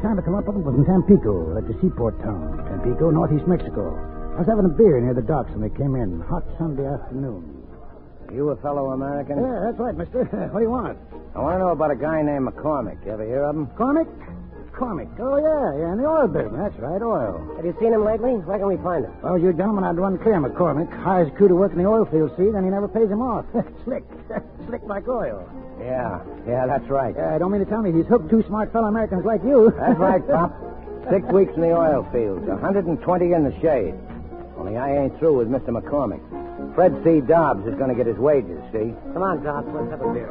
time to come up was in Tampico, that's a seaport town. Tampico, northeast Mexico. I was having a beer near the docks when they came in. Hot Sunday afternoon. You a fellow American? Yeah, that's right, mister. What do you want? I want to know about a guy named McCormick. You ever hear of him? Cormick? Cormick. Oh, yeah, in the oil business. That's right, oil. Have you seen him lately? Where can we find him? Well, you gentlemen, I'd run clear McCormick. Hires a crew to work in the oil field, see, then he never pays him off. Slick. Slick like oil. Yeah, that's right. I don't mean to tell me he's hooked two smart fellow Americans like you. That's right, Pop. 6 weeks in the oil fields, 120 in the shade. Only I ain't through with Mr. McCormick. Fred C. Dobbs is going to get his wages, see? Come on, Dobbs. Let's have a beer.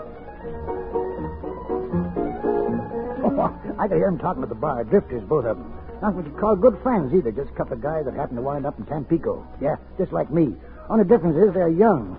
I could hear him talking at the bar. Drifters, both of them. Not what you'd call good friends, either. Just a couple of guys that happened to wind up in Tampico. Yeah, just like me. Only difference is they're young.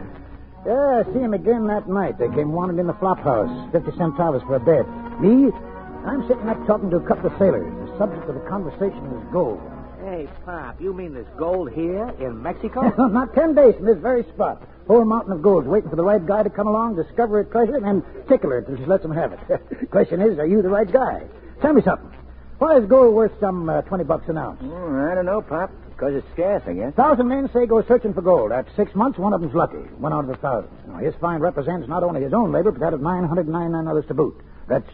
Yeah, I see him again that night. They came wanted in the flop house. 50 centavos for a bed. Me? I'm sitting up talking to a couple of sailors. The subject of the conversation is gold. Hey, Pop, you mean there's gold here in Mexico? Not 10 days from this very spot. Whole mountain of gold's waiting for the right guy to come along, discover a treasure, and then tickle her till she lets him have it. Question is, are you the right guy? Tell me something. Why is gold worth some $20 an ounce? I don't know, Pop. Because it's scarce, I guess. 1,000 men say go searching for gold. After 6 months, one of them's lucky. 1 out of 1,000. Now, his find represents not only his own labor, but that of 999 others to boot. That's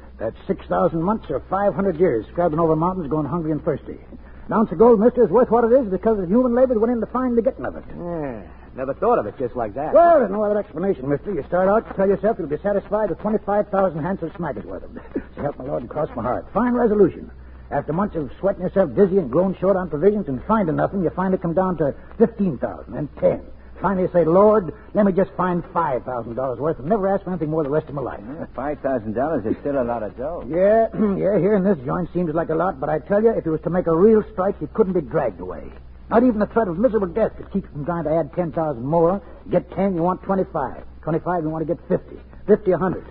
6,000 months or 500 years scrabbling over mountains, going hungry and thirsty. An ounce of gold, mister, is worth what it is because of human labor that went in to find the getting of it. Yeah, never thought of it just like that. Well, there's no other explanation, mister. You start out to tell yourself you'll be satisfied with 25,000 handsome smackers worth of it. So help my Lord and cross my heart. Fine resolution. After months of sweating yourself dizzy and growing short on provisions and finding nothing, you finally come down to 15,000 and 10. Finally, you say, Lord, let me just find $5,000 worth and never ask for anything more the rest of my life. $5,000 is still a lot of dough. Yeah, here in this joint seems like a lot, but I tell you, if it was to make a real strike, it couldn't be dragged away. Not even the threat of miserable death could keep you from trying to add 10,000 more. Get 10, you want 25. 25, you want to get 50. 50,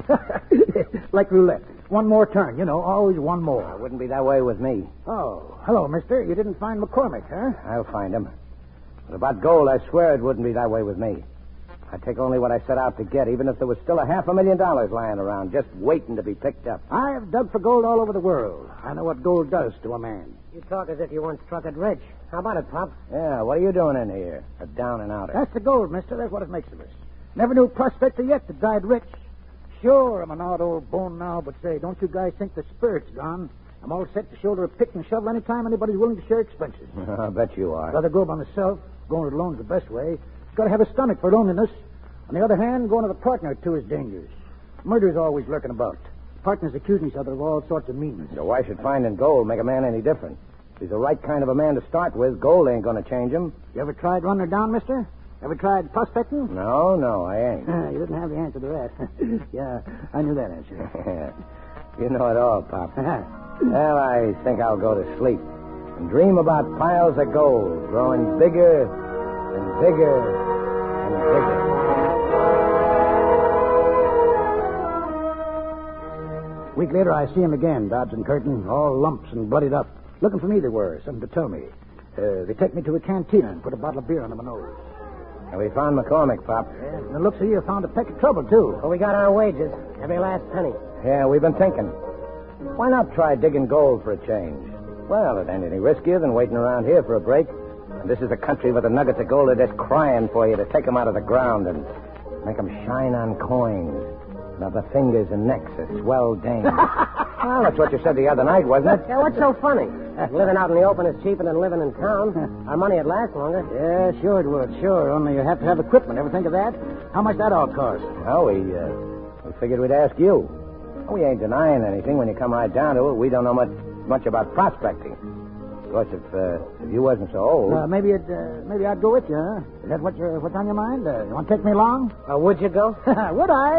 100. Like roulette. One more turn, always one more. It wouldn't be that way with me. Oh, hello, mister. You didn't find McCormick, huh? I'll find him. But about gold, I swear it wouldn't be that way with me. I'd take only what I set out to get, even if there was still $500,000 lying around, just waiting to be picked up. I have dug for gold all over the world. I know what gold does to a man. You talk as if you weren't struck it rich. How about it, Pop? Yeah, what are you doing in here? A down and outer. That's the gold, mister. That's what it makes of us. Never knew a prospector yet that died rich. Sure, I'm an odd old bone now, but say, don't you guys think the spirit's gone? I'm all set to shoulder a pick and shovel any time anybody's willing to share expenses. I bet you are. Rather go by myself. Going it alone's the best way. Got to have a stomach for loneliness. On the other hand, going with a partner or two is dangerous. Murder's always lurking about. Partners accusing each other of all sorts of meanness. So why should finding gold make a man any different? If he's the right kind of a man to start with, gold ain't going to change him. You ever tried running her down, mister? Ever tried prospecting? No, I ain't. You didn't have the answer to that. Yeah, I knew that answer. You know it all, Pop. Well, I think I'll go to sleep and dream about piles of gold growing bigger and bigger and bigger. A week later, I see him again, Dobbs and Curtin, all lumps and bloodied up. Looking for me they were, something to tell me. They take me to a cantina and put a bottle of beer under my nose. And we found McCormick, Pop. Yeah, and the looks of you found a peck of trouble, too. Well, we got our wages. Every last penny. Yeah, we've been thinking. Why not try digging gold for a change? Well, it ain't any riskier than waiting around here for a break. And this is a country where the nuggets of gold are just crying for you to take them out of the ground and make them shine on coins. And other fingers and necks of swell dames. Well, that's what you said the other night, wasn't it? Yeah, what's so funny? Living out in the open is cheaper than living in town. Our money would last longer. Yeah, sure it would, sure. Only you have to have equipment. Ever think of that? How much that all cost? Well, we figured we'd ask you. We ain't denying anything when you come right down to it. We don't know much about prospecting. Of course, if you wasn't so old... maybe I'd go with you, huh? Is that what's on your mind? You want to take me along? Would you go? Would I?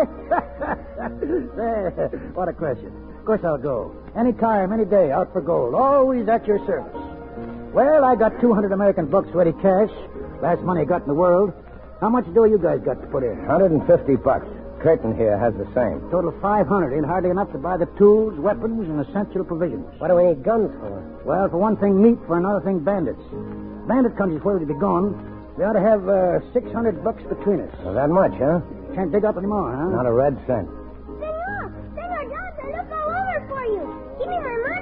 Say, what a question. Of course I'll go. Any time, any day, out for gold. Always at your service. Well, I got 200 American bucks ready cash. Last money I got in the world. How much dough you guys got to put in? $150. Curtin here has the same. Total 500. Ain't hardly enough to buy the tools, weapons, and essential provisions. What do we need guns for? Well, for one thing, meat. For another thing, bandits. Bandit country's where we'd be going. We ought to have $600 between us. Well, that much, huh? Can't dig up anymore, huh? Not a red cent. Senor, Dad, look all over for you. Give me my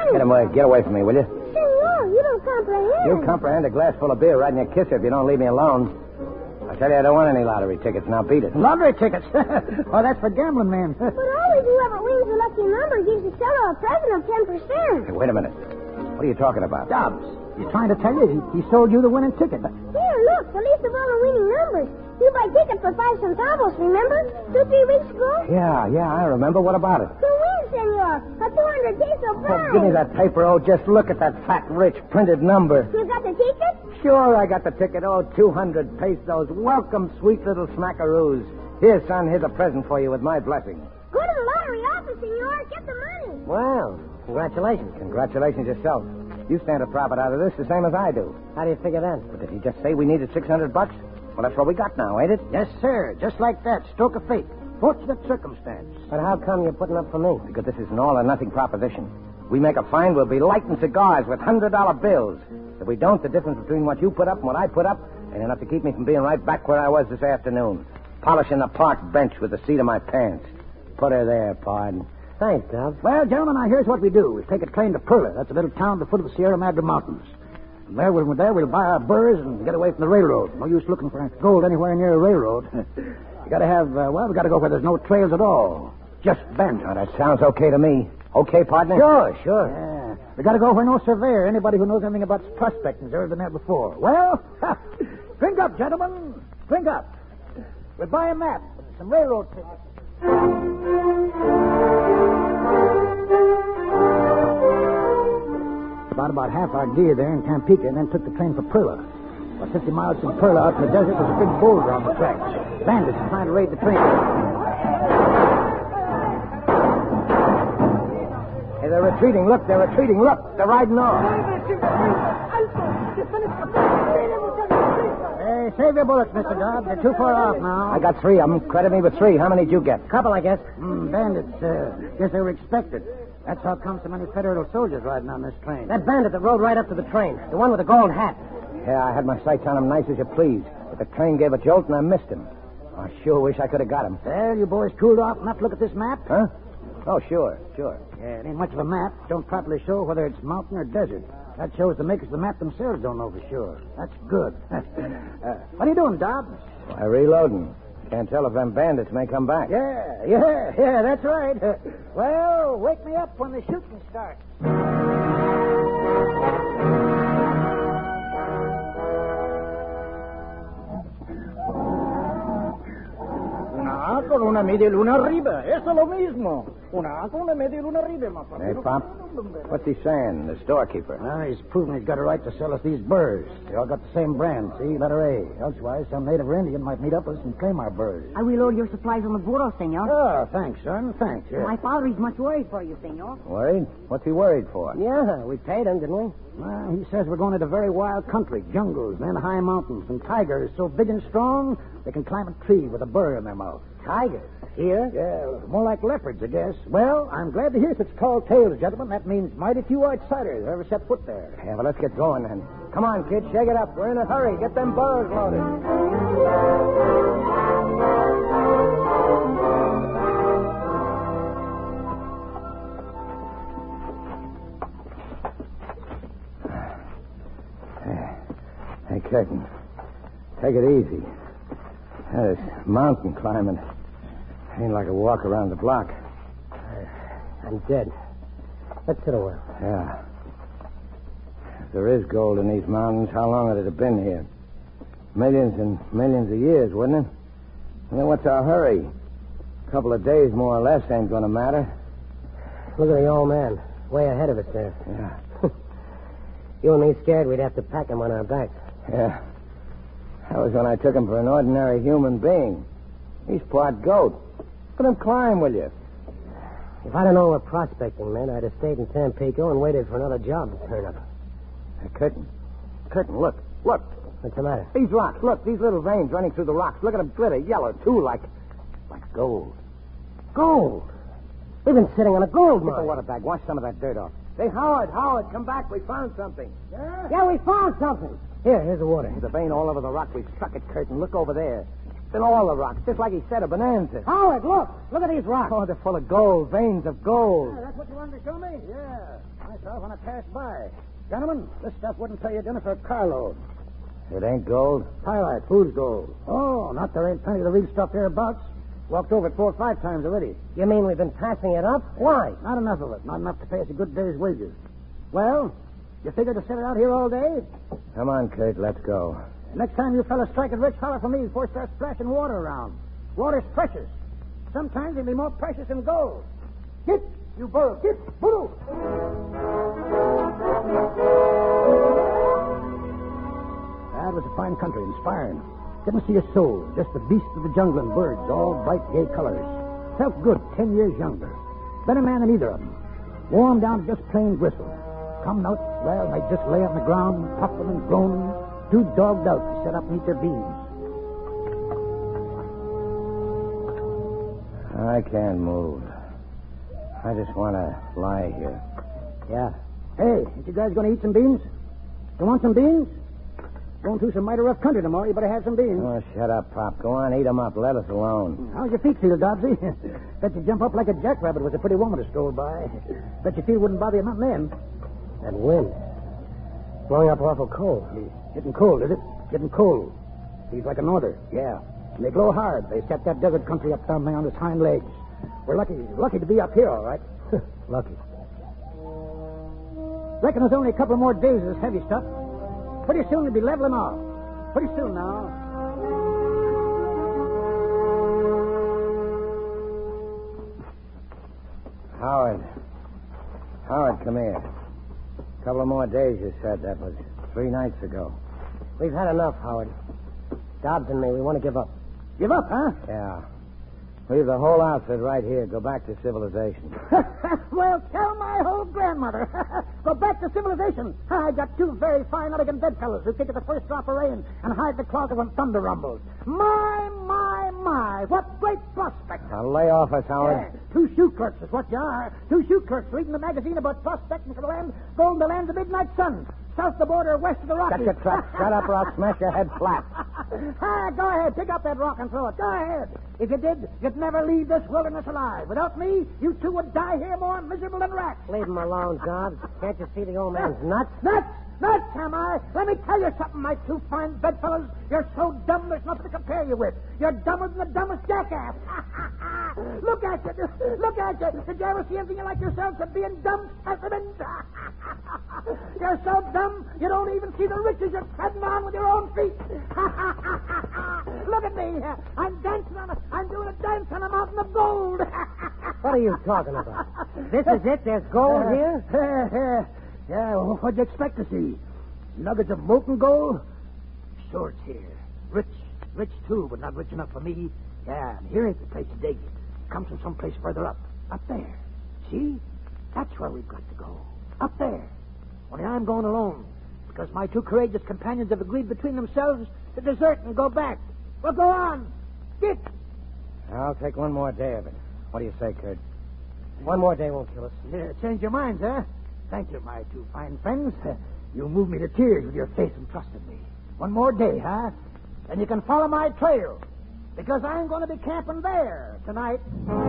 money. Get away from me, will you? Senor, you don't comprehend. You comprehend a glass full of beer right in your kisser if you don't leave me alone. I tell you, I don't want any lottery tickets. Now beat it. Lottery tickets? Oh, that's for gambling men. But always whoever wins the lucky number gives the seller a present of 10%. Hey, wait a minute. What are you talking about? Dobbs, he's trying to tell you he sold you the winning ticket. Here, look, the list of all the winning numbers. You buy tickets for 5 centavos, remember? 2-3 weeks ago? Yeah, I remember. What about it? Who wins, senor? A 200 peso prize. Oh, give me that paper. Oh, just look at that fat, rich printed number. You got the ticket? Sure, I got the ticket. Oh, 200 pesos. Welcome, sweet little smackaroos. Here, son, here's a present for you with my blessing. Go to the lottery office, senor. Get the money. Well, congratulations. Congratulations yourself. You stand a profit out of this the same as I do. How do you figure that? But did he just say we needed $600? Well, that's what we got now, ain't it? Yes, sir. Just like that. Stroke of fate. Fortunate circumstance. But how come you're putting up for me? Because this is an all-or-nothing proposition. We make a find, we'll be lighting cigars with $100 bills. If we don't, the difference between what you put up and what I put up ain't enough to keep me from being right back where I was this afternoon. Polishing the park bench with the seat of my pants. Put her there, pardon. Thanks, Dobbs. Well, gentlemen, now here's what we do. We take a train to Perla. That's a little town at the foot of the Sierra Madre Mountains. From there, we'll buy our burrs and get away from the railroad. No use looking for gold anywhere near a railroad. You gotta have, we gotta go where there's no trails at all. Just bandits. Now, that sounds okay to me. Okay, partner? Sure. Yeah. We gotta go where no surveyor, anybody who knows anything about prospecting, has ever been there before. Well, drink up, gentlemen. Drink up. We'll buy a map and some railroad tickets. About half our gear there in Tampico, and then took the train for Perla. About 50 miles from Perla out in the desert, there's a big boulder on the tracks. Bandits are trying to raid the train. Hey, they're retreating. Look, they're riding off. Hey, save your bullets, Mr. Dobbs. They're too far off now. I got 3 of them. Credit me with 3. How many did you get? Couple, I guess. Bandits, guess they were expected. That's how come so many Federal soldiers riding on this train. That bandit that rode right up to the train. The one with the gold hat. Yeah, I had my sights on him nice as you please. But the train gave a jolt and I missed him. I sure wish I could have got him. Well, you boys cooled off enough to look at this map? Huh? Oh, sure. Yeah, it ain't much of a map. Don't properly show whether it's mountain or desert. That shows the makers of the map themselves don't know for sure. That's good. What are you doing, Dobbs? Why, reloading. Can't tell if them bandits may come back. Yeah, that's right. Well, wake me up when the shooting starts. Una con una media luna arriba. Eso es lo mismo. Una con una media luna arriba, my Hey, Pop, what's he saying, the storekeeper? Well, he's proving he's got a right to sell us these burrs. They all got the same brand, see? Letter A. Elsewise, some native or Indian might meet up with us and claim our burrs. I will load your supplies on the burro, senor. Oh, thanks, son. Thanks. Yeah. My father is much worried for you, senor. Worried? What's he worried for? Yeah, we paid him, didn't we? Well, he says we're going into very wild country, jungles, then high mountains, and tigers so big and strong they can climb a tree with a burr in their mouth. Tigers? Here? Yeah, more like leopards, I guess. Well, I'm glad to hear such tall tales, gentlemen. That means mighty few outsiders ever set foot there. Yeah, well, let's get going then. Come on, kid, shake it up. We're in a hurry. Get them burrs loaded. Hey, Curtin, take it easy. This mountain climbing ain't like a walk around the block. I'm dead. Let's sit a while. Yeah. If there is gold in these mountains, how long would it have been here? Millions and millions of years, wouldn't it? And then what's our hurry? A couple of days, more or less, ain't going to matter. Look at the old man. Way ahead of us there. Yeah. You and me scared we'd have to pack him on our backs. Yeah. That was when I took him for an ordinary human being. He's part goat. Let him climb, will you? If I'd have known what prospecting meant, I'd have stayed in Tampico and waited for another job to turn up. Hey, Curtin, look. What's the matter? These rocks, look, these little veins running through the rocks. Look at them glitter, yellow, too, like gold. Gold? We've been sitting on a gold Get the mine. water bag. Wash some of that dirt off. Hey, Howard, come back. We found something. Yeah, we found something. Here's the water. There's a vein all over the rock. We've struck it, Curtin. Look over there. Then all the rocks, just like he said, are bonanza. Howard, look. Look at these rocks. Oh, they're full of gold, veins of gold. That's what you wanted to show me? Yeah. I saw when I passed by. Gentlemen, this stuff wouldn't pay you dinner for a carload. It ain't gold? Pyrite, fool's gold. Oh, not there ain't plenty of the real stuff hereabouts. Walked over it 4 or 5 times already. You mean we've been passing it up? Why? Not enough of it. Not enough to pay us a good day's wages. Well, you figure to sit it out here all day? Come on, Kurt, let's go. Next time you fellas strike a rich fella for me before you start splashing water around. Water's precious. Sometimes it'll be more precious than gold. Get, you burro. Get, burro. That was a fine country, inspiring. Didn't see a soul, just the beasts of the jungle and birds, all bright, gay colors. Felt good, 10 years younger. Better man than either of them. Warm down to just plain gristle. Coming out, well, they just lay on the ground, puffing and groaning, too dogged out to set up and eat their beans. I can't move. I just want to lie here. Yeah. Hey, ain't you guys going to eat some beans? You want some beans? Going through some mighty rough country tomorrow. You better have some beans. Oh, shut up, Pop. Go on, eat 'em up. Let us alone. How's your feet feel, Dobbsy? Bet you jump up like a jackrabbit with a pretty woman to stroll by. Bet your feet wouldn't bother you nothing then. That wind. Blowing up awful cold. Getting cold, is it? Getting cold. Feels like a norther. Yeah. And they blow hard. They set that desert country up down there on its hind legs. We're lucky to be up here, all right. Lucky. Reckon there's only a couple more days of this heavy stuff. Pretty soon it'll be leveling off. Pretty soon now. Howard, come here. A couple of more days, you said. That was 3 nights ago. We've had enough, Howard. Dobbs and me, we want to give up. Give up, huh? Yeah. Leave the whole outfit right here. Go back to civilization. Well, tell my whole grandmother. Go back to civilization. I got 2 very fine, elegant bedfellows who kick at the first drop of rain and hide the closet when thunder rumbles. My. What great prospects. Now lay off us, Howard. Yeah, 2 shoe clerks is what you are. 2 shoe clerks reading the magazine about prospecting for the land, going to the land of midnight sun. South the border, west of the Rockies. Shut your trap. Shut up or I'll smash your head flat. Go ahead. Pick up that rock and throw it. Go ahead. If you did, you'd never leave this wilderness alive. Without me, you 2 would die here more miserable than rats. Leave him alone, Dobbs. Can't you see the old man's nuts? Nuts, am I? Let me tell you something, my 2 fine bedfellows. You're so dumb there's nothing to compare you with. You're dumber than the dumbest jackass. Look at you. Did you ever see anything like yourselves of being dumb specimens? You're so dumb you don't even see the riches you're treading on with your own feet. Look at me. I'm doing a dance on a mountain of gold. What are you talking about? This is it? There's gold here? Yeah, what'd you expect to see? Nuggets of molten gold? Sure it's here. Rich too, but not rich enough for me. Yeah, and here ain't the place to dig it. Comes from someplace further up. Up there. See? That's where we've got to go. Up there. Only I'm going alone. Because my 2 courageous companions have agreed between themselves to desert and go back. Well, go on. Get. I'll take 1 more day of it. What do you say, Kurt? 1 more day won't kill us. Yeah, change your minds, huh? Thank you, my 2 fine friends. You moved me to tears with your faith and trust in me. 1 more day, huh? Then you can follow my trail. Because I'm going to be camping there tonight.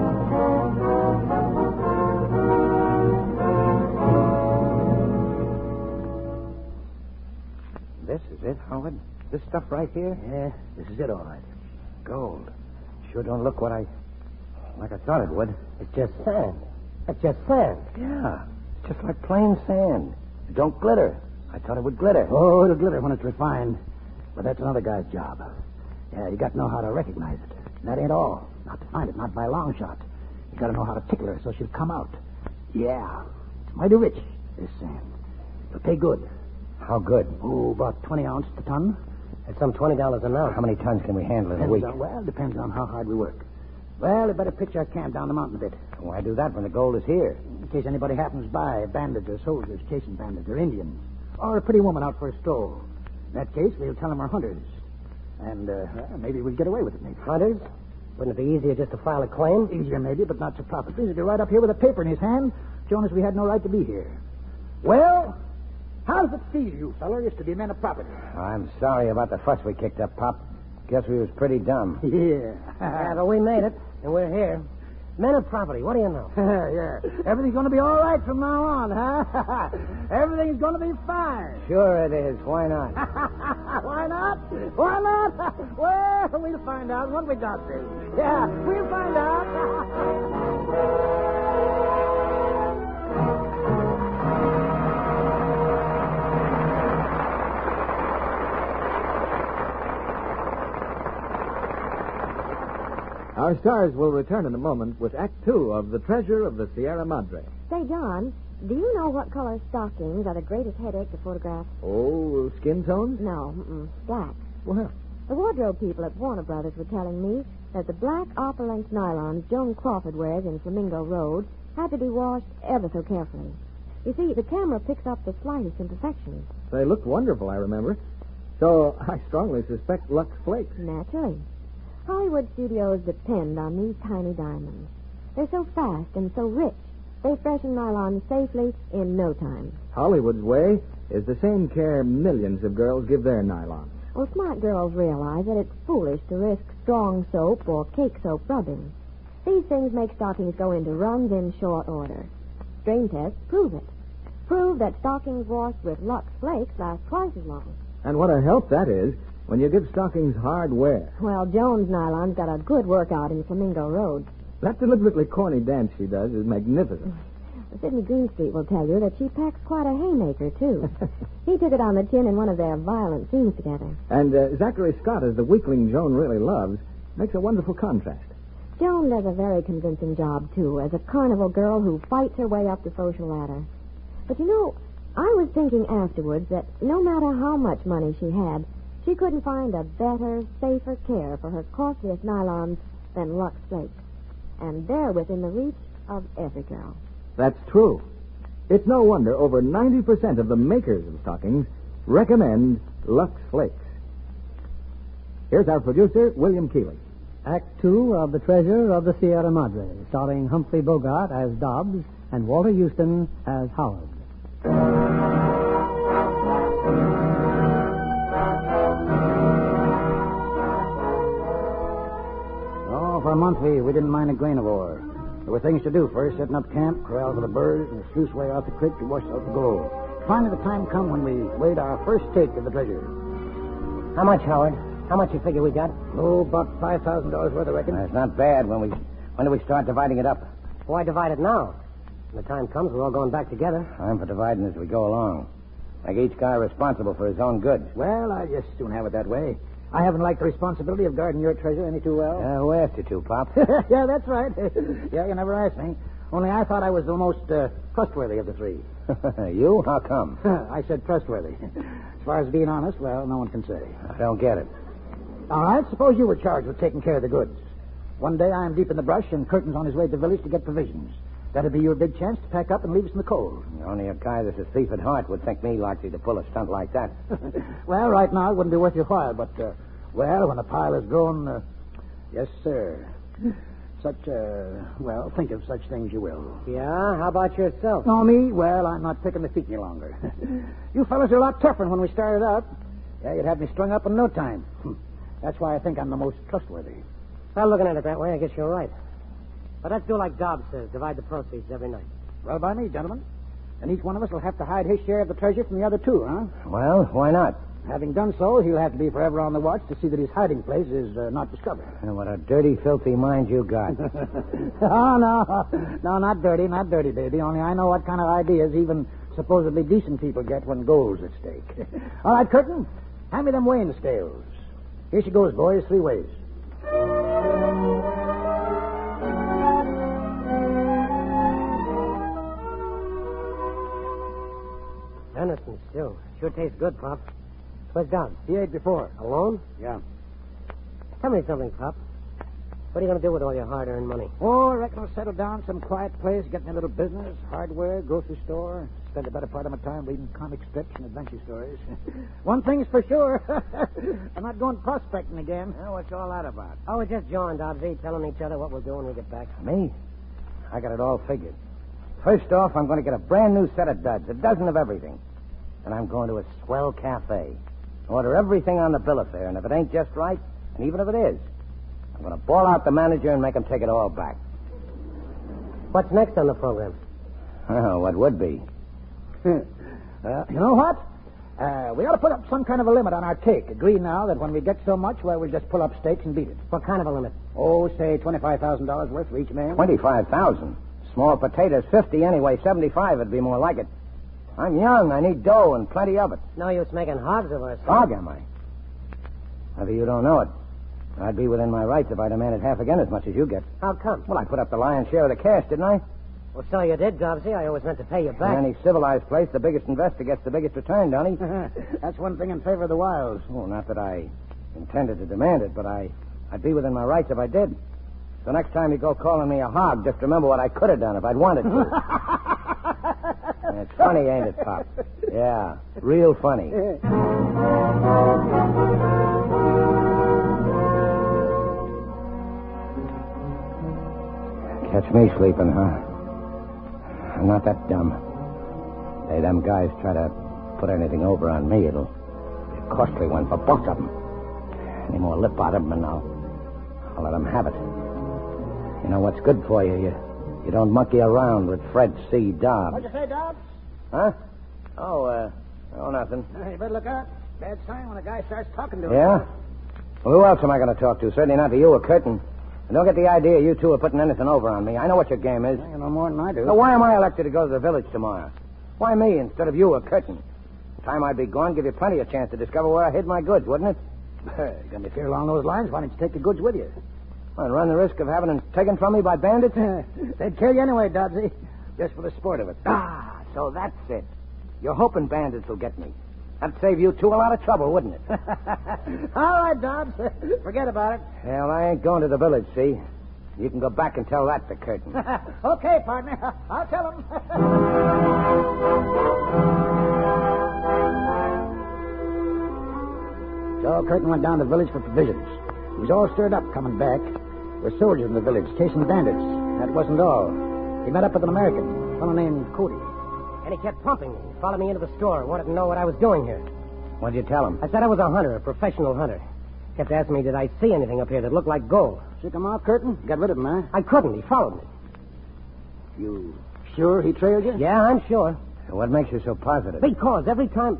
This is it, Howard? This stuff right here? Yeah, this is it, all right. Gold. Sure don't look like I thought it would. It's just sand. It's just sand. Yeah. It's just like plain sand. It don't glitter. I thought it would glitter. Oh, it'll glitter when it's refined. But that's another guy's job. Yeah, you got to know how to recognize it. And that ain't all. Not to find it, not by a long shot. You got to know how to tickle her so she'll come out. Yeah. It's mighty rich, this sand. It'll pay good. How good? Oh, about 20 ounces a ton. It's some $20 an ounce. How many tons can we handle in a week? Depends on how hard we work. Well, you better pitch our camp down the mountain a bit. Why do that when the gold is here? In case anybody happens by, bandits or soldiers chasing bandits or Indians. Or a pretty woman out for a stroll. In that case, we'll tell them we're hunters. And maybe we'll get away with it, maybe. Hunters? Wouldn't it be easier just to file a claim? Easier, maybe, but not so profitable. He'll be right up here with a paper in his hand, showing us we had no right to be here. Well, how does it feel, you fellers, to be men of property? I'm sorry about the fuss we kicked up, Pop. Guess we was pretty dumb. Yeah. Yeah, but we made it, and we're here. Men of property, what do you know? Yeah. Everything's going to be all right from now on, huh? Everything's going to be fine. Sure it is. Why not? Why not? Why not? Well, we'll find out when we got there. Yeah, we'll find out. Our stars will return in a moment with Act Two of The Treasure of the Sierra Madre. Say, John, do you know what color stockings are the greatest headache to photograph? Oh, skin tones? No, black. Well, The wardrobe people at Warner Brothers were telling me that the black upper-length nylons Joan Crawford wears in Flamingo Road had to be washed ever so carefully. You see, the camera picks up the slightest imperfections. they looked wonderful, I remember. So I strongly suspect Lux Flakes. Naturally. Hollywood studios depend on these tiny diamonds. They're so fast and so rich, they freshen nylon safely in no time. Hollywood's way is the same care millions of girls give their nylons. Well, smart girls realize that it's foolish to risk strong soap or cake soap rubbing. These things make stockings go into runs in short order. Strain tests prove it. Prove that stockings washed with Lux Flakes last twice as long. And what a help that is when you give stockings hard wear. Well, Joan's nylon's got a good workout in Flamingo Road. That deliberately corny dance she does is magnificent. Sidney Greenstreet will tell you that she packs quite a haymaker, too. He took it on the chin in one of their violent scenes together. And Zachary Scott, as the weakling Joan really loves, makes a wonderful contrast. Joan does a very convincing job, too, as a carnival girl who fights her way up the social ladder. But, you know, I was thinking afterwards that no matter how much money she had, she couldn't find a better, safer care for her costliest nylons than Lux Flakes. And they're within the reach of every girl. That's true. It's no wonder over 90% of the makers of stockings recommend Lux Flakes. Here's our producer, William Keeley. Act Two of The Treasure of the Sierra Madre, starring Humphrey Bogart as Dobbs and Walter Houston as Howard. Oh, for a month we didn't mind a grain of ore. There were things to do first, setting up camp, corral for the birds, and a sluice way out the creek to wash out the gold. Finally, the time come when we weighed our first take of the treasure. How much, Howard? How much you figure we got? Oh, about $5,000 worth, I reckon. That's not bad. When do we start dividing it up? Why divide it now? When the time comes, we're all going back together. I'm for dividing as we go along. Make each guy responsible for his own goods. Well, I just soon have it that way. I haven't liked the responsibility of guarding your treasure any too well. Who asked you to, Pop? Yeah, that's right. Yeah, you never asked me. Only I thought I was the most trustworthy of the three. You? How come? I said trustworthy. As far as being honest, well, no one can say. I don't get it. All right, suppose you were charged with taking care of the goods. One day I am deep in the brush and Curtin's on his way to the village to get provisions. That'd be your big chance to pack up and leave us in the cold. Only a guy that's a thief at heart would think me likely to pull a stunt like that. Well, right now it wouldn't be worth your while, but, well, when the pile has grown, yes, sir. Well, think of such things you will. Yeah? How about yourself? No, me? Well, I'm not picking the feet any longer. You fellas are a lot tougher than when we started out. Yeah, you'd have me strung up in no time. That's why I think I'm the most trustworthy. Well, looking at it that way, I guess you're right. But let's do like Dobbs says, divide the proceeds every night. Well, by me, gentlemen. And each one of us will have to hide his share of the treasure from the other two, huh? Well, why not? Having done so, he'll have to be forever on the watch to see that his hiding place is not discovered. What a dirty, filthy mind you got. Oh, no. No, not dirty, baby. Only I know what kind of ideas even supposedly decent people get when gold's at stake. All right, Curtin, hand me them weighing scales. Here she goes, boys, 3 ways. Venison stew. Sure tastes good, Pop. Where's Dobbs? He ate before. Alone? Yeah. Tell me something, Pop. What are you going to do with all your hard-earned money? Oh, I reckon I'll settle down some quiet place, get me a little business, hardware, grocery store. Spend the better part of my time reading comic strips and adventure stories. One thing's for sure. I'm not going prospecting again. Well, what's all that about? Oh, we're just Joe and Dobbsy telling each other what we'll do when we get back. Me? I got it all figured. First off, I'm going to get a brand new set of duds, a dozen of everything. And I'm going to a swell cafe. Order everything on the bill of fare, and if it ain't just right, And even if it is, I'm going to bawl out the manager and make him take it all back. What's next on the program? Well, what would be? You know what? We ought to put up some kind of a limit on our take. Agree now that when we get so much, well, we'll just pull up stakes and beat it. What kind of a limit? Oh, say $25,000 worth for each man. 25,000. Small potatoes, 50 anyway. 75 would be more like it. I'm young. I need dough and plenty of it. No use making hogs of ourselves. Hog, am I? Maybe you don't know it. I'd be within my rights if I demanded half again as much as you get. How come? Well, I put up the lion's share of the cash, didn't I? Well, so you did, Dobbsy. I always meant to pay you back. In any civilized place, the biggest investor gets the biggest return, don't he? That's one thing in favor of the Wilds. Oh, not that I intended to demand it, but I'd be within my rights if I did. So next time you go calling me a hog, just remember what I could have done if I'd wanted to. It's funny, ain't it, Pop? Yeah, real funny. Catch me sleeping, huh? I'm not that dumb. Hey, them guys try to put anything over on me, it'll be a costly one for both of them. Any more lip out of them, and I'll let them have it. You know what's good for you? You don't monkey around with Fred C. Dobbs. What'd you say, Dobbs? Huh? Oh, nothing. You better look out. Bad sign when a guy starts talking to him. Yeah? Well, who else am I going to talk to? Certainly not to you or Curtin. And don't get the idea you two are putting anything over on me. I know what your game is. You know more than I do. So why am I elected to go to the village tomorrow? Why me instead of you or Curtin? The time I'd be gone, give you plenty of chance to discover where I hid my goods, wouldn't it? You're going to be along those lines. Why don't you take the goods with you? I'd run the risk of having them taken from me by bandits? They'd kill you anyway, Dodsey. Just for the sport of it. Ah, so that's it. You're hoping bandits will get me. That'd save you two a lot of trouble, wouldn't it? All right, Dobbs. Forget about it. Well, I ain't going to the village, see? You can go back and tell that to Curtin. Okay, partner. I'll tell him. So Curtin went down to the village for provisions. He was all stirred up coming back. There were soldiers in the village chasing bandits. That wasn't all. He met up with an American, a fellow named Cody. And he kept pumping me. He followed me into the store and wanted to know what I was doing here. What'd you tell him? I said I was a hunter, a professional hunter. Kept asking me, did I see anything up here that looked like gold? Shook him off, Curtin? Got rid of him, huh? I couldn't. He followed me. You sure he trailed you? Yeah, I'm sure. So what makes you so positive? Because every time...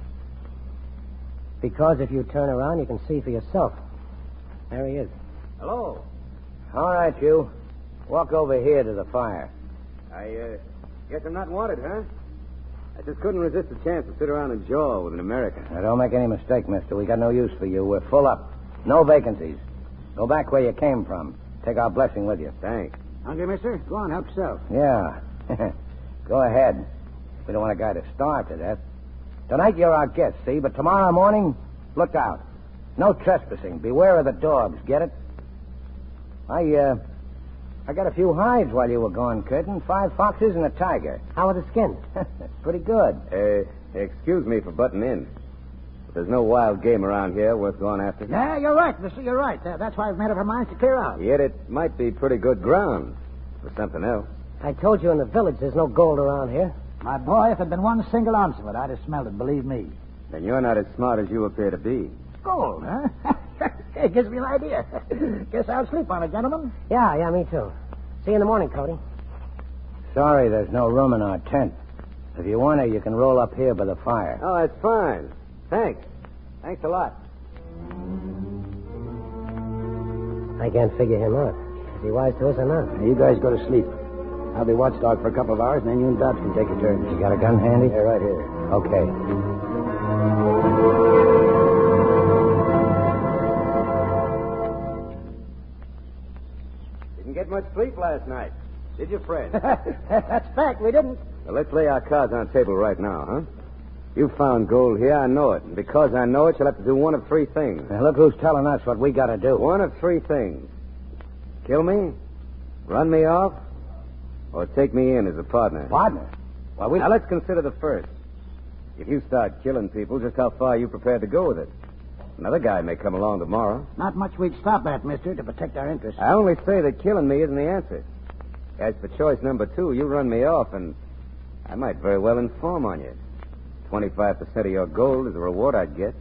Because if you turn around, you can see for yourself. There he is. Hello. All right, you. Walk over here to the fire. I guess I'm not wanted, huh? I just couldn't resist the chance to sit around and jaw with an American. Now, don't make any mistake, mister. We got no use for you. We're full up. No vacancies. Go back where you came from. Take our blessing with you. Thanks. Hungry, mister? Go on, help yourself. Yeah. Go ahead. We don't want a guy to starve to death. Tonight you're our guest, see? But tomorrow morning, look out. No trespassing. Beware of the dogs. Get it? I got a few hides while you were gone, Curtin. 5 foxes and a tiger. How are the skins? Pretty good. Excuse me for butting in. But there's no wild game around here worth going after. Yeah, you're right, mister. You're right. That's why we've made up our minds to clear out. Yet it might be pretty good ground for something else. I told you in the village there's no gold around here. My boy, if there'd been one single ounce of it, I'd have smelled it, believe me. Then you're not as smart as you appear to be. Gold, huh? It gives me an idea. Guess I'll sleep on it, gentlemen. Yeah, me too. See you in the morning, Cody. Sorry there's no room in our tent. If you want to, you can roll up here by the fire. Oh, that's fine. Thanks. Thanks a lot. I can't figure him out. Is he wise to us or not? Now, you guys go to sleep. I'll be watchdog for a couple of hours, and then you and Dobbs can take your turns. You got a gun handy? Yeah, right here. Okay. Didn't get much sleep last night. Did you, Fred? That's fact. We didn't. Well, let's lay our cards on the table right now, huh? You found gold here. I know it. And because I know it, you'll have to do one of 3 things. Now, look who's telling us what we got to do. One of 3 things. Kill me, run me off, or take me in as a partner. Partner? Well, Now, let's consider the first. If you start killing people, just how far are you prepared to go with it? Another guy may come along tomorrow. Not much we'd stop at, mister, to protect our interests. I only say that killing me isn't the answer. As for choice number 2, you run me off, and I might very well inform on you. 25% of your gold is the reward I'd get. If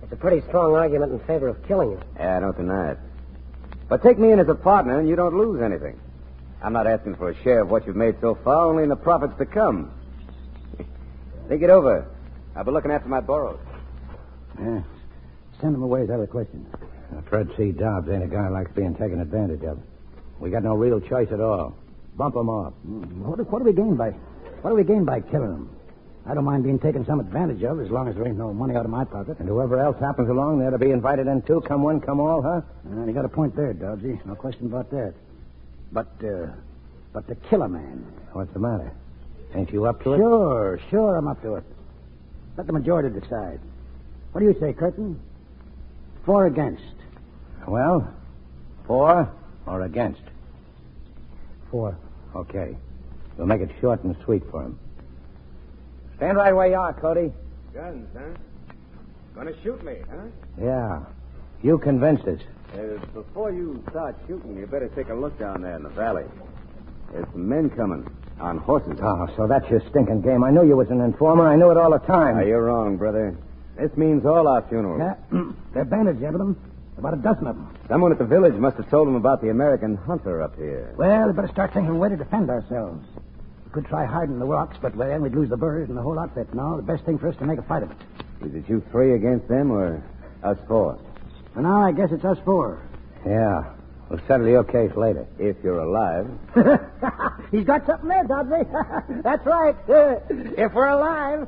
It's a pretty strong argument in favor of killing you. Yeah, I don't deny it. But take me in as a partner and you don't lose anything. I'm not asking for a share of what you've made so far, only in the profits to come. Think it over. I'll be looking after my burros. Yeah. Send them away is out of the question. Fred C. Dobbs ain't a guy who likes being taken advantage of. We got no real choice at all. Bump him off. What do we gain by killing him? I don't mind being taken some advantage of as long as there ain't no money out of my pocket. And whoever else happens along there to be invited in too, come one, come all, huh? You got a point there, Dobbsy. No question about that. But to kill a man. What's the matter? Ain't you up to it? Sure, I'm up to it. Let the majority decide. What do you say, Curtin? For or against? Well, for or against? For. Okay. We'll make it short and sweet for him. Stand right where you are, Cody. Guns, huh? Gonna shoot me, huh? Yeah. You convinced us. Before you start shooting, you better take a look down there in the valley. There's some men coming on horses. Oh, so that's your stinking game. I knew you was an informer. I knew it all the time. You're wrong, brother. This means all our funerals. Yeah, they're bandits, gentlemen. About a dozen of them. Someone at the village must have told them about the American hunter up here. Well, we better start thinking of a way to defend ourselves. We could try hiding the rocks, but then we'd lose the birds and the whole outfit. No, the best thing for us to make a fight of it. Is it you three against them or us four? For now, I guess it's us four. Yeah. We'll settle your case later. If you're alive. He's got something there, Dobbsy. That's right. If we're alive.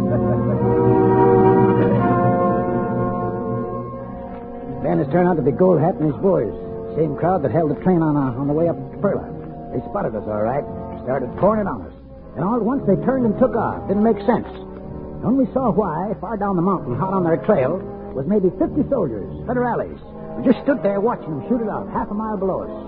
Bandits turned out to be Gold Hat and his boys. Same crowd that held the train on the way up to Perla. They spotted us, all right. Started pouring it on us. And all at once they turned and took off. Didn't make sense. When we saw why, far down the mountain, hot on their trail, was maybe 50 soldiers, federales. We just stood there watching them shoot it out, half a mile below us.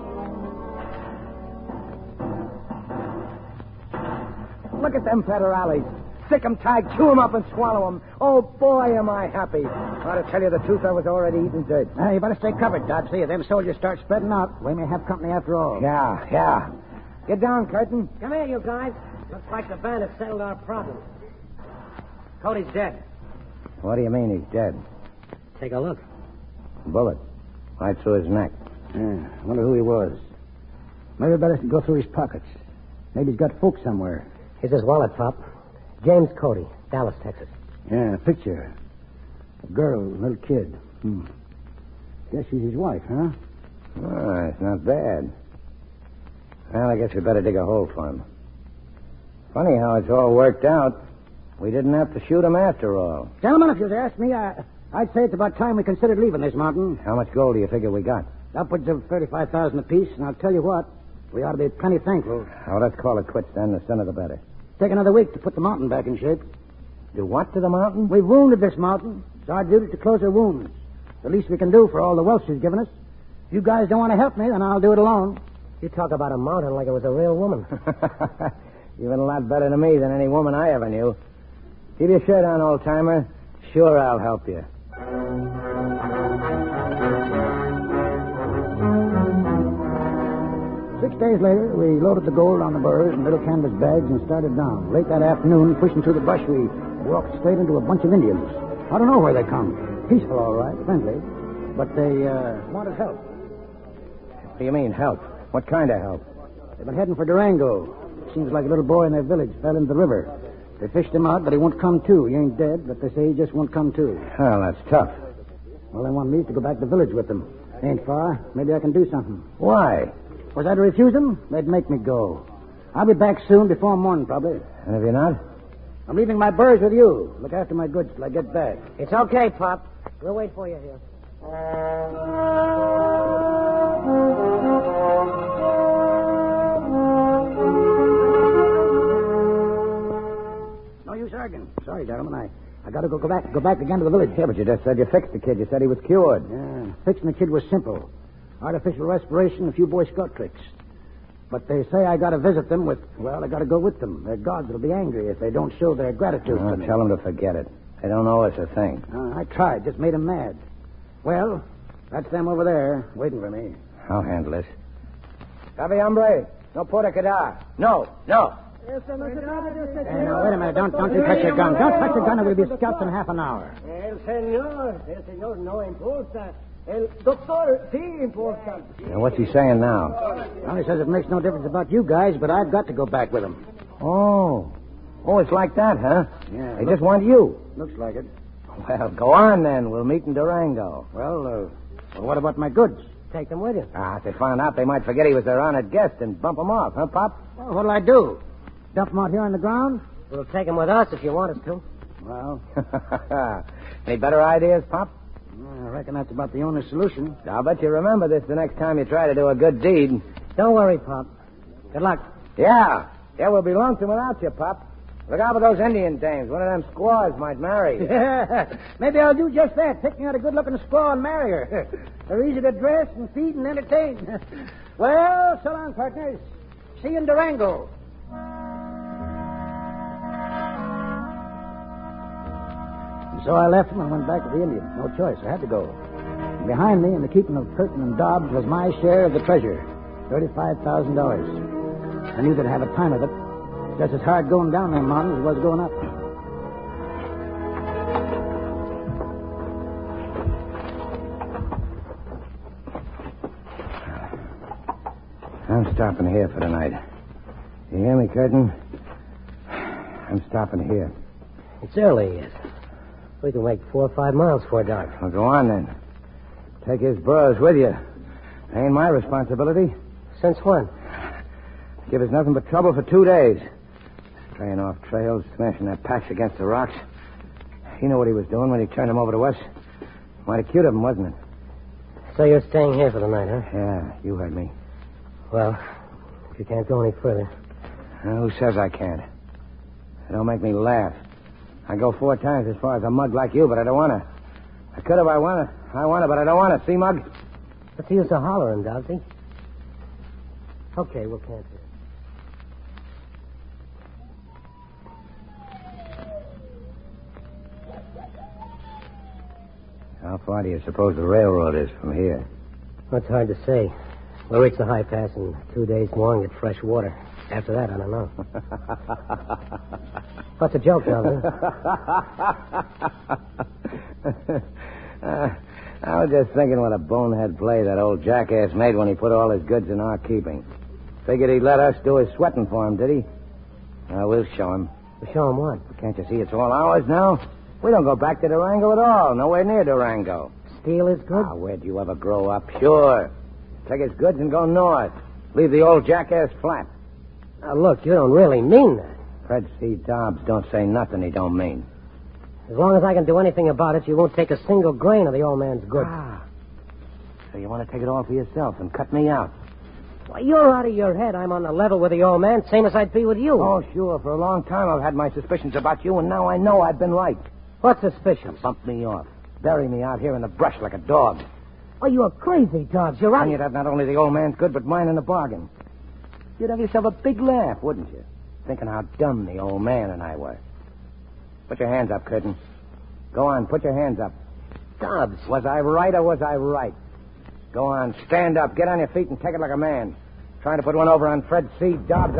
Look at them federales. Sick 'em tied, chew 'em up and swallow 'em. Oh, boy, am I happy. Well, to tell you the truth, I was already eating dirt. You better stay covered, Dodsey. If them soldiers start spreading out, we may have company after all. Yeah. Get down, Curtin. Come here, you guys. Looks like the bandits settled our problem. Cody's dead. What do you mean he's dead? Take a look. Bullet. Right through his neck. Yeah, wonder who he was. Maybe better go through his pockets. Maybe he's got folks somewhere. Here's his wallet, Pop. James Cody, Dallas, Texas. Yeah, a picture. A girl, a little kid. Guess she's his wife, huh? Oh, it's not bad. Well, I guess we better dig a hole for him. Funny how it's all worked out. We didn't have to shoot him after all. Gentlemen, if you'd asked me, I'd say it's about time we considered leaving this mountain. How much gold do you figure we got? Upwards of 35,000 apiece, and I'll tell you what, we ought to be plenty thankful. Well, let's call it quits then. The sooner the better. Take another week to put the mountain back in shape. Do what to the mountain? We've wounded this mountain. It's our duty to close our wounds. The least we can do for all the wealth she's given us. If you guys don't want to help me, then I'll do it alone. You talk about a mountain like it was a real woman. You've been a lot better to me than any woman I ever knew. Keep your shirt on, old-timer. Sure, I'll help you. 6 days later, we loaded the gold on the burros and little canvas bags and started down. Late that afternoon, pushing through the brush, we walked straight into a bunch of Indians. I don't know where they come. Peaceful, all right, friendly. But they wanted help. What do you mean, help? What kind of help? They've been heading for Durango. Seems like a little boy in their village fell into the river. They fished him out, but he won't come to. He ain't dead, but they say he just won't come to. Well, that's tough. Well, they want me to go back to the village with them. Ain't far. Maybe I can do something. Why? Was I to refuse them? They'd make me go. I'll be back soon, before morning, probably. And if you're not? I'm leaving my birds with you. Look after my goods till I get back. It's okay, Pop. We'll wait for you here. No use arguing. Sorry, gentlemen. I got to go back again to the village. Yeah, but you just said you fixed the kid. You said he was cured. Yeah, fixing the kid was simple. Artificial respiration, a few Boy Scout tricks. But they say I got to visit them with, well, I got to go with them. Their gods will be angry if they don't show their gratitude to me. Tell them to forget it. They don't owe us a thing. I tried, just made them mad. Well, that's them over there, waiting for me. I'll handle this. Copy, hombre. No puerta quedar. No. Hey, now, wait a minute. Don't you touch your gun. Don't touch your gun or we'll be scalped in half an hour. El señor no importa. El doctor sí importa. Now, what's he saying now? Well, he says it makes no difference about you guys, but I've got to go back with him. Oh, it's like that, huh? Yeah. They just want you. Looks like it. Well, go on then. We'll meet in Durango. Well, what about my goods? Take them with you. If they found out, they might forget he was their honored guest and bump him off, huh, Pop? Well, what'll I do? Dump them out here on the ground? We'll take them with us if you want us to. Well, Any better ideas, Pop? I reckon that's about the only solution. I'll bet you remember this the next time you try to do a good deed. Don't worry, Pop. Good luck. Yeah, we'll be lonesome without you, Pop. Look out for those Indian dames. One of them squaws might marry you. Maybe I'll do just that. Pick me out a good-looking squaw and marry her. They're easy to dress and feed and entertain. Well, so long, partners. See you in Durango. And so I left him and went back to the Indian. No choice. I had to go. And behind me, in the keeping of Curtin and Dobbs, was my share of the treasure, $35,000. I knew they'd have a time of it. Just as hard going down them mountains as it was going up. I'm stopping here for the night. You hear me, Curtin? I'm stopping here. It's early yet. We can make 4 or 5 miles before dark. Well, go on then. Take his burros with you. Ain't my responsibility. Since when? Give us nothing but trouble for 2 days. Straying off trails, smashing that patch against the rocks. He knew what he was doing when he turned him over to us. Mighty cute of him, wasn't it? So you're staying here for the night, huh? Yeah, you heard me. Well, if you can't go any further. Who says I can't? It don't make me laugh. I go 4 times as far as a mug like you, but I don't want to. I could if I want to. I want to, but I don't want to. See, Mug? What's the use of hollering, Dobbsy? Okay, we'll cancel. How far do you suppose the railroad is from here? That's hard to say. We'll reach the high pass in 2 days more and get fresh water. After that, I don't know. What's a joke, Dobbsy? I was just thinking what a bonehead play that old jackass made when he put all his goods in our keeping. Figured he'd let us do his sweating for him, did he? We'll show him. We'll show him what? Can't you see it's all ours now? We don't go back to Durango at all. Nowhere near Durango. Steal his goods? Where'd you ever grow up? Sure. Take his goods and go north. Leave the old jackass flat. Now, look, you don't really mean that. Fred C. Dobbs don't say nothing he don't mean. As long as I can do anything about it, you won't take a single grain of the old man's goods. So you want to take it all for yourself and cut me out? Why, you're out of your head. I'm on the level with the old man, same as I'd be with you. Oh, sure. For a long time I've had my suspicions about you, and now I know I've been right. What suspicions? Bump me off. Bury me out here in the brush like a dog. Oh, you're crazy, Dobbs. You're right. And you'd have not only the old man's good, but mine in the bargain. You'd have yourself a big laugh, wouldn't you? Thinking how dumb the old man and I were. Put your hands up, Curtin. Go on, put your hands up. Dobbs. Was I right or was I right? Go on, stand up, get on your feet and take it like a man. Trying to put one over on Fred C. Dobbs.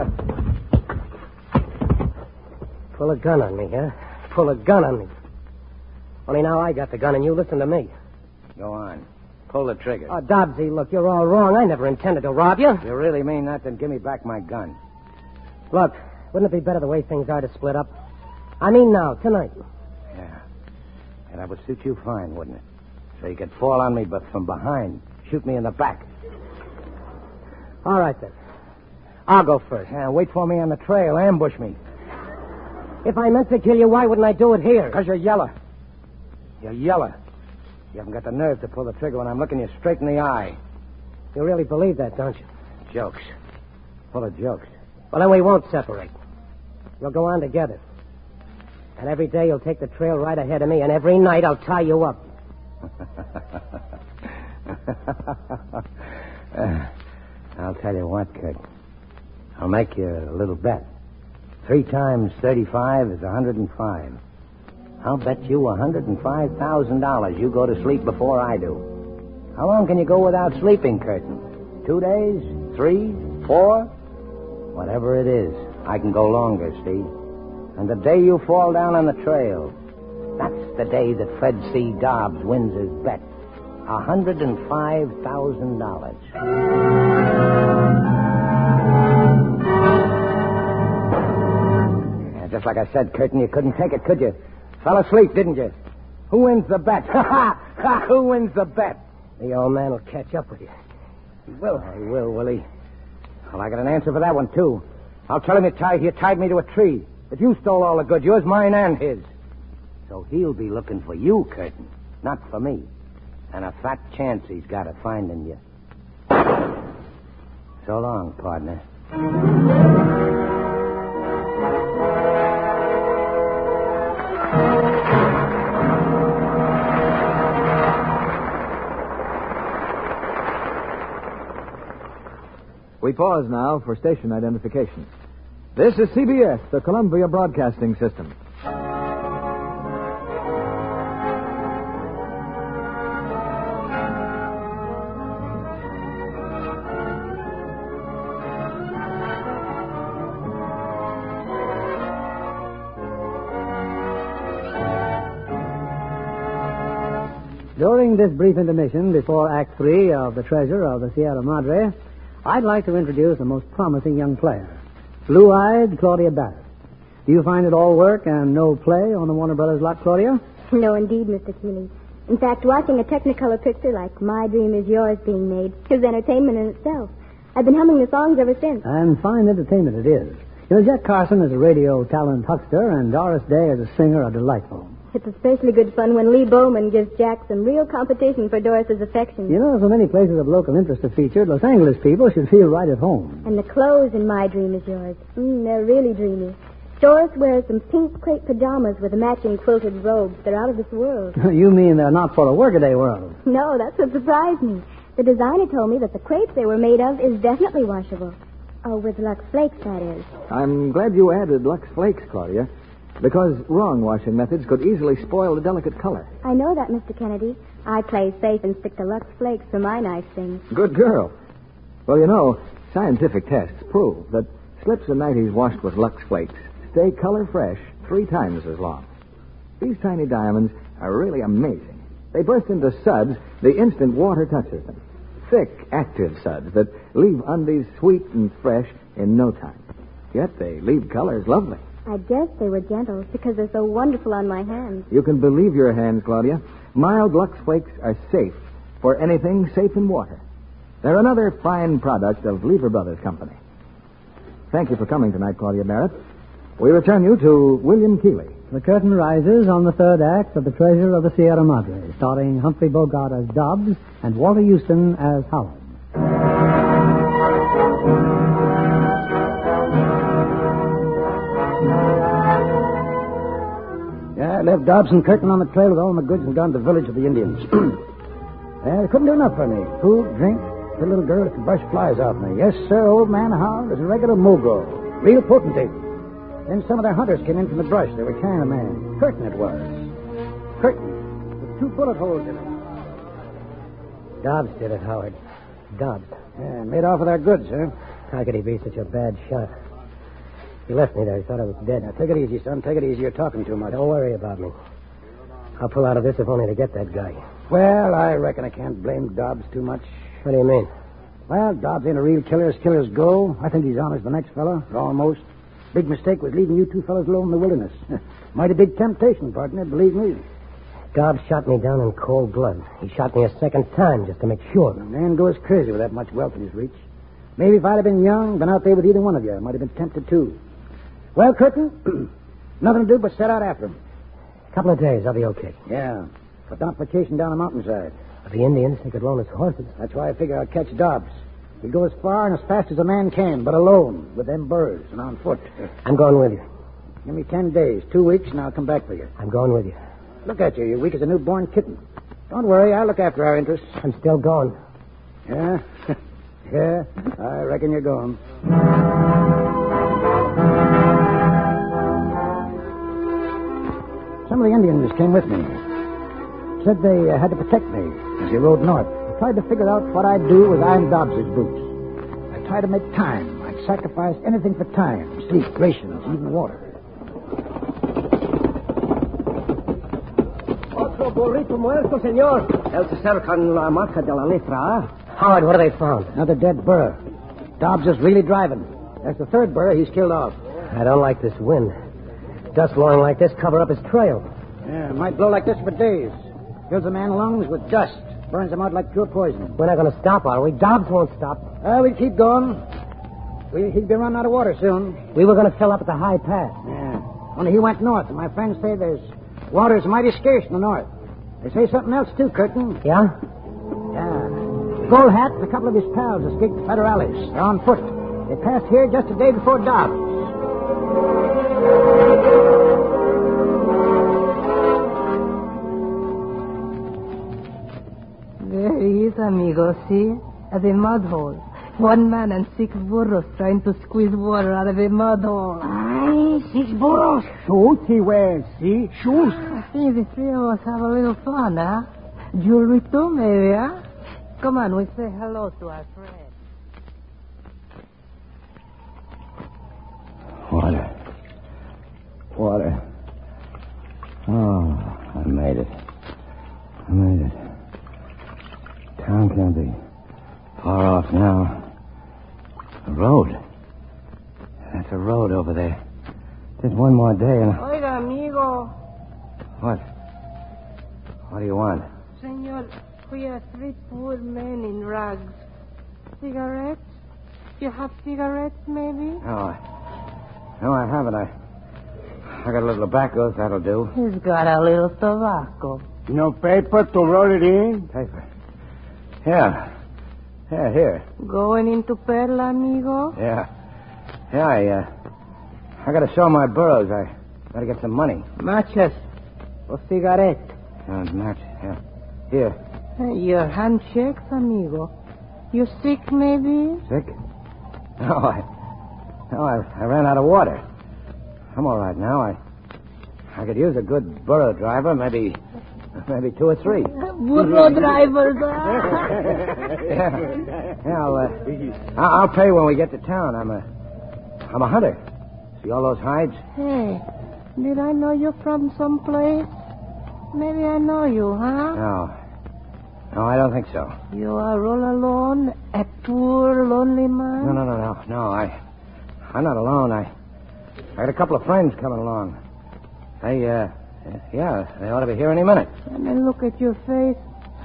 Pull a gun on me, huh? Pull a gun on me. Only now I got the gun and you listen to me. Go on. Pull the trigger. Oh, Dobbsy, look, you're all wrong. I never intended to rob you. If you really mean that, then give me back my gun. Look, wouldn't it be better the way things are to split up? I mean now, tonight. Yeah. And that would suit you fine, wouldn't it? So you could fall on me but from behind. Shoot me in the back. All right, then. I'll go first. Yeah, wait for me on the trail. Ambush me. If I meant to kill you, why wouldn't I do it here? Because you're yeller. You're yeller. You haven't got the nerve to pull the trigger when I'm looking you straight in the eye. You really believe that, don't you? Jokes. Full of jokes. Well, then we won't separate. We'll go on together. And every day you'll take the trail right ahead of me, and every night I'll tie you up. I'll tell you what, Kurt. I'll make you a little bet. 3 times 35 is 105. I'll bet you $105,000 you go to sleep before I do. How long can you go without sleeping, Curtin? 2 days? 3? 4? Whatever it is. I can go longer, see? And the day you fall down on the trail, that's the day that Fred C. Dobbs wins his bet. $105,000. Yeah, just like I said, Curtin, you couldn't take it, could you? Fell asleep, didn't you? Who wins the bet? Who wins the bet? The old man will catch up with you. He will. He will he? Well, I got an answer for that one, too. I'll tell him you tied me to a tree, that you stole all the goods, yours, mine, and his. So he'll be looking for you, Curtin, not for me. And a fat chance he's got of finding you. So long, partner. We pause now for station identification. This is CBS, the Columbia Broadcasting System. During this brief intermission before Act 3 of The Treasure of the Sierra Madre, I'd like to introduce a most promising young player, blue-eyed Claudia Barrett. Do you find it all work and no play on the Warner Brothers lot, Claudia? No, indeed, Mr. Keeley. In fact, watching a Technicolor picture like My Dream Is Yours being made is entertainment in itself. I've been humming the songs ever since. And fine entertainment it is. You know, Jack Carson is a radio talent huckster, and Doris Day as a singer are delightful. It's especially good fun when Lee Bowman gives Jack some real competition for Doris's affection. You know, so many places of local interest are featured, Los Angeles people should feel right at home. And the clothes in My Dream Is Yours. They're really dreamy. Doris wears some pink crepe pajamas with a matching quilted robes. They're out of this world. You mean they're not for a workaday world? No, that's what surprised me. The designer told me that the crepe they were made of is definitely washable. Oh, with Lux Flakes, that is. I'm glad you added Lux Flakes, Claudia, because wrong washing methods could easily spoil the delicate color. I know that, Mr. Kennedy. I play safe and stick to Lux Flakes for my nice things. Good girl. Well, you know, scientific tests prove that slips and nighties washed with Lux Flakes stay color fresh 3 times as long. These tiny diamonds are really amazing. They burst into suds the instant water touches them. Thick, active suds that leave undies sweet and fresh in no time. Yet they leave colors lovely. I guess they were gentle because they're so wonderful on my hands. You can believe your hands, Claudia. Mild Lux Flakes are safe for anything safe in water. They're another fine product of Lever Brothers Company. Thank you for coming tonight, Claudia Barrett. We return you to William Keighley. The curtain rises on the third act of The Treasure of the Sierra Madre, starring Humphrey Bogart as Dobbs and Walter Houston as Howard. Yeah, I left Dobbs and Curtin on the trail with all my goods and gone to the village of the Indians. They couldn't do enough for me. Food, drink, the little girl that could brush flies off me. Yes, sir, old man Howard is a regular mogo. Real potentate. Then some of their hunters came in from the brush. They were carrying a man. Curtin it was. Curtin, with 2 bullet holes in him. Dobbs did it, Howard. Dobbs. Yeah, made off with our goods, huh? How could he be such a bad shot? He left me there. He thought I was dead. Now, take it easy, son. Take it easy. You're talking too much. Don't worry about me. I'll pull out of this if only to get that guy. Well, I reckon I can't blame Dobbs too much. What do you mean? Well, Dobbs ain't a real killer as killers go. I think he's honest the next fella, or almost. Big mistake was leaving you 2 fellas alone in the wilderness. Mighty big temptation, partner, believe me. Dobbs shot me down in cold blood. He shot me a second time just to make sure. A man goes crazy with that much wealth in his reach. Maybe if I'd have been young, been out there with either one of you, I might have been tempted too. Well, Curtin, nothing to do but set out after him. A couple of days, I'll be okay. Yeah, but not vacation down a mountainside. The Indians, they could loan us horses. That's why I figure I'll catch Dobbs. He'll go as far and as fast as a man can, but alone, with them birds and on foot. I'm going with you. Give me 10 days, 2 weeks, and I'll come back for you. I'm going with you. Look at you. You're weak as a newborn kitten. Don't worry. I'll look after our interests. I'm still going. Yeah? Yeah, I reckon you're going. Some of the Indians came with me. Said they had to protect me as they rode north. I tried to figure out what I'd do with Iron Dobbs' boots. I tried to make time. I'd sacrifice anything for time. sleep, rations, even water. Otro burrito muerto, señor. El se acercan la marca de la letra. Howard, what have they found? Another dead burro. Dobbs is really driving. That's the third burro he's killed off. I don't like this wind. Dust blowing like this cover up his trail. Yeah, it might blow like this for days. Fills a man's lungs with dust. Burns him out like pure poison. We're not going to stop, are we? Dobbs won't stop. We'll keep going. He'd be running out of water soon. We were going to fill up at the high pass. Yeah. Only he went north, and my friends say water's mighty scarce in the north. They say something else, too, Curtin. Yeah? Yeah. Gold Hat and a couple of his pals escaped the Federales. They're on foot. They passed here just a day before Dobbs. There he is, amigo, see? At the mud hole. One man and 6 burros trying to squeeze water out of a mud hole. Ay, 6 burros. Shoes he wears, see? Shoes. See, the 3 of us have a little fun, huh? Jewelry too, maybe, huh? Come on, we say hello to our friend. Water. Oh, I made it. Town can't be far off now. A road. That's a road over there. Just one more day and... Oiga, amigo. What? What do you want? Senor, we are 3 poor men in rags. Cigarettes? You have cigarettes, maybe? No, I haven't. I got a little tobacco, if that'll do. He's got a little tobacco. No paper to roll it in? Paper? Yeah, here. Going into Perla, amigo? Yeah, I got to sell my burros. I got to get some money. Matches. Or cigarette. Match, yeah. Here. Your handshakes, amigo. You sick, maybe? Sick? No, I ran out of water. I'm all right now. I could use a good burro driver, maybe 2 or 3. Burro drivers. Yeah, I'll pay when we get to town. I'm a hunter. See all those hides? Hey, did I know you from someplace? Maybe I know you, huh? No, I don't think so. You are all alone, a poor, lonely man? No. I'm not alone. I got a couple of friends coming along. They ought to be here any minute. And then look at your face.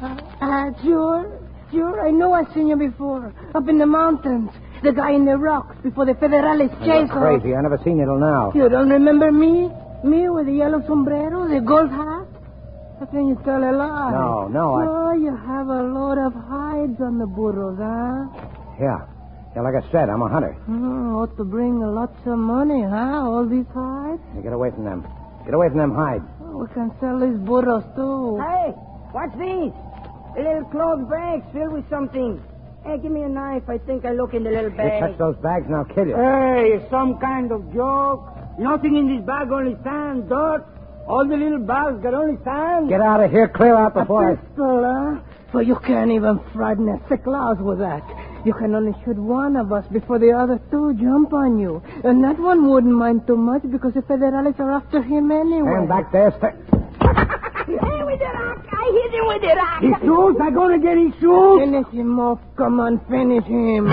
Sure, I know I've seen you before. Up in the mountains. The guy in the rocks before the Federales chased us. Crazy. I never seen you till now. You don't remember me? Me with the yellow sombrero, the gold hat? I think you tell a lie. No, Oh, you have a load of hides on the burros, huh? Yeah, like I said, I'm a hunter. Ought to bring lots of money, huh? All these hides? Hey, get away from them. Get away from them hides. We can sell these burros, too. Hey, what's these? A little cloth bags filled with something. Hey, give me a knife. I think I look in the little You bag. touch those bags and I'll kill you. Hey, it's some kind of joke. Nothing in this bag, only sand, dirt. All the little bags got only sand. Get out of here. Clear out before A pistol, huh? So you can't even frighten a sick louse with that. You can only shoot one of us before the other 2 jump on you. And that one wouldn't mind too much because the Federales are after him anyway. Stand back there. Hey, with the rock. I hit him with the rock. His shoes? I'm going to get his shoes. Finish him off. Come on, finish him.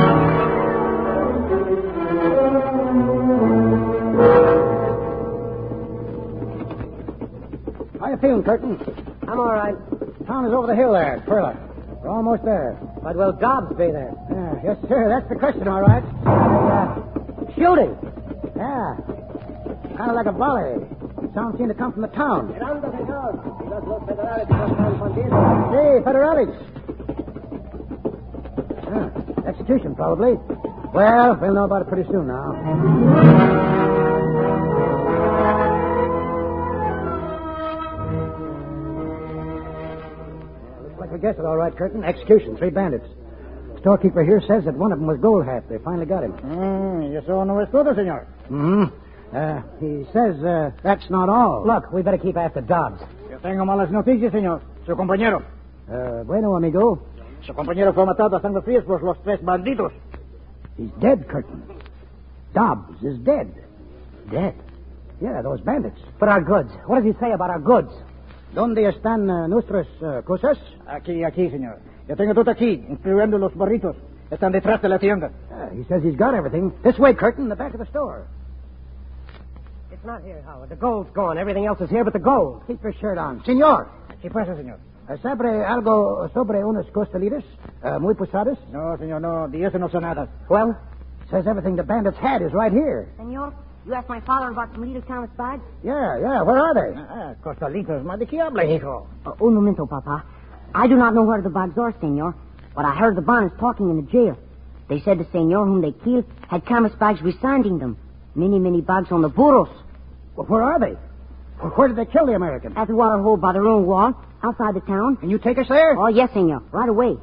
How you feeling, Curtin? I'm all right. Town is over the hill there, Perla. We're almost there. But will Dobbs be there? Yes, sir. That's the question, all right. Shooting. Yeah. Kind of like a volley. Sound seemed to come from the town. Hey, Federales. Execution, probably. Well, we'll know about it pretty soon now. Looks like we guessed it all right, Curtin. Execution, 3 bandits. Storekeeper here says that one of them was Gold Hat. They finally got him. ¿Y eso no es todo, señor? He says that's not all. Look, we better keep after Dobbs. Yo tengo malas noticias, señor. Su compañero. Bueno, amigo. Su compañero fue matado a sangre fría por los 3 bandidos. He's dead, Curtin. Dobbs is dead. Dead? Yeah, those bandits. But our goods. What does he say about our goods? ¿Dónde están nuestras cosas? Aquí, señor. Yo tengo todo aquí, incluyendo los burritos. Están detrás de la tienda. He says he's got everything. This way, Curtin, the back of the store. It's not here, Howard. The gold's gone. Everything else is here but the gold. Keep your shirt on. Señor. ¿Qué pasa, señor? ¿Sabe algo sobre unas costelitas muy pesadas? No, señor, no. De eso no sé nada. Well, says everything the bandits had is right here. Senor, you asked my father about some little Thomas bags? Yeah. Where are they? Costalitos. ¿De qué habla, hijo? Un momento, Papa. I do not know where the bags are, senor, but I heard the Barnes talking in the jail. They said the senor whom they killed had canvas bags reciting them. Many bags on the burros. Well, where are they? Where did they kill the American? At the water hole by the ruined wall, outside the town. Can you take us there? Oh, yes, senor. Right away.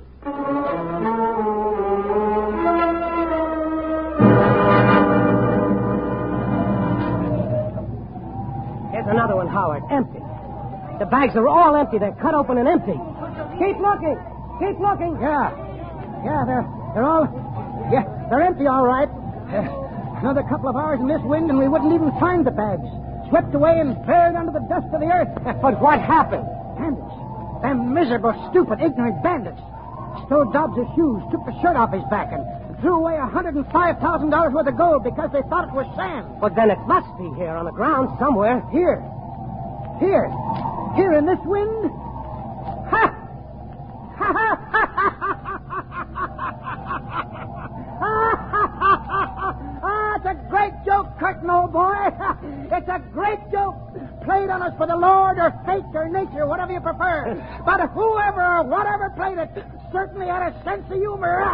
Here's another one, Howard. Empty. The bags are all empty. They're cut open and empty. Keep looking. Keep looking. Yeah, they're all... Yeah, they're empty, all right. Another couple of hours in this wind and we wouldn't even find the bags. Swept away and buried under the dust of the earth. But what happened? Bandits. Them miserable, stupid, ignorant bandits. Stole Dobbs' shoes, took the shirt off his back, and threw away $105,000 worth of gold because they thought it was sand. But then it must be here on the ground somewhere. Here in this wind. Ha! It's a great joke, Curtin, old boy. It's a great joke. Played on us for the Lord or fate or nature, whatever you prefer. But whoever or whatever played it certainly had a sense of humor.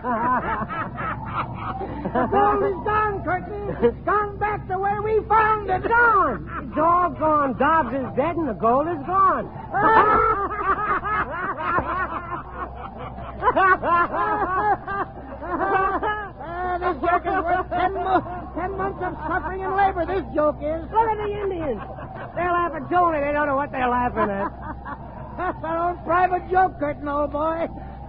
The gold is gone, Curtin. It's gone back to where we found it. Gone. It's all gone. Dobbs is dead and the gold is gone. This joke is worth 10 months of suffering and labor, this joke is. Look at the Indians. They're laughing too, and they don't know what they're laughing at. That's our own private joke, Curtin, old boy.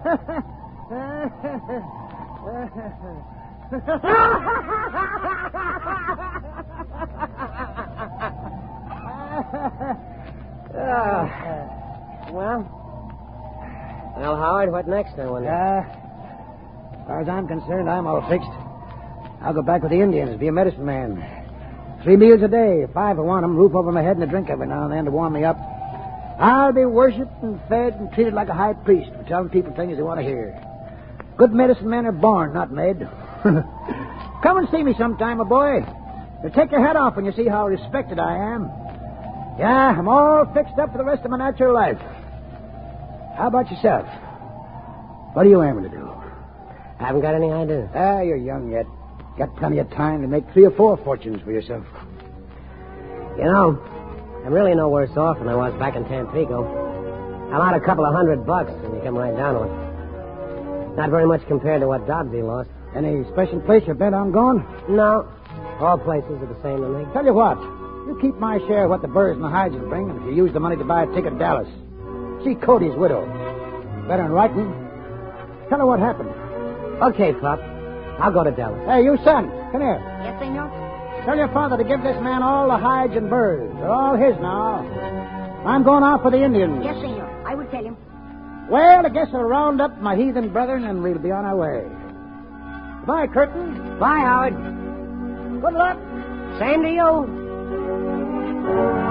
Well, Howard, what next, I wonder? As far as I'm concerned, I'm all fixed. I'll go back with the Indians, be a medicine man. 3 meals a day, 5 I want them, roof over my head and a drink every now and then to warm me up. I'll be worshipped and fed and treated like a high priest for telling people things they want to hear. Good medicine men are born, not made. Come and see me sometime, my boy. You'll take your head off when you see how respected I am. Yeah, I'm all fixed up for the rest of my natural life. How about yourself? What are you aiming to do? I haven't got any idea. You're young yet. Got plenty of time to make 3 or 4 fortunes for yourself. You know, I'm really no worse off than I was back in Tampico. I'm out a couple of $100 when you come right down to it. Not very much compared to what Dobbsy lost. Any special place you're bent on going? No. All places are the same to me. Tell you what, you keep my share of what the Burrs and the Hydes will bring, and if you use the money to buy a ticket to Dallas. See Cody's widow. Better than writing. Tell her what happened. Okay, Pop. I'll go to Dallas. Hey, you son, come here. Yes, senor? Tell your father to give this man all the Hydes and Burrs. They're all his now. I'm going out for the Indians. Yes, senor. I will tell him. Well, I guess I'll round up my heathen brethren and we'll be on our way. Bye, Curtin. Bye, Howard. Good luck. Same to you.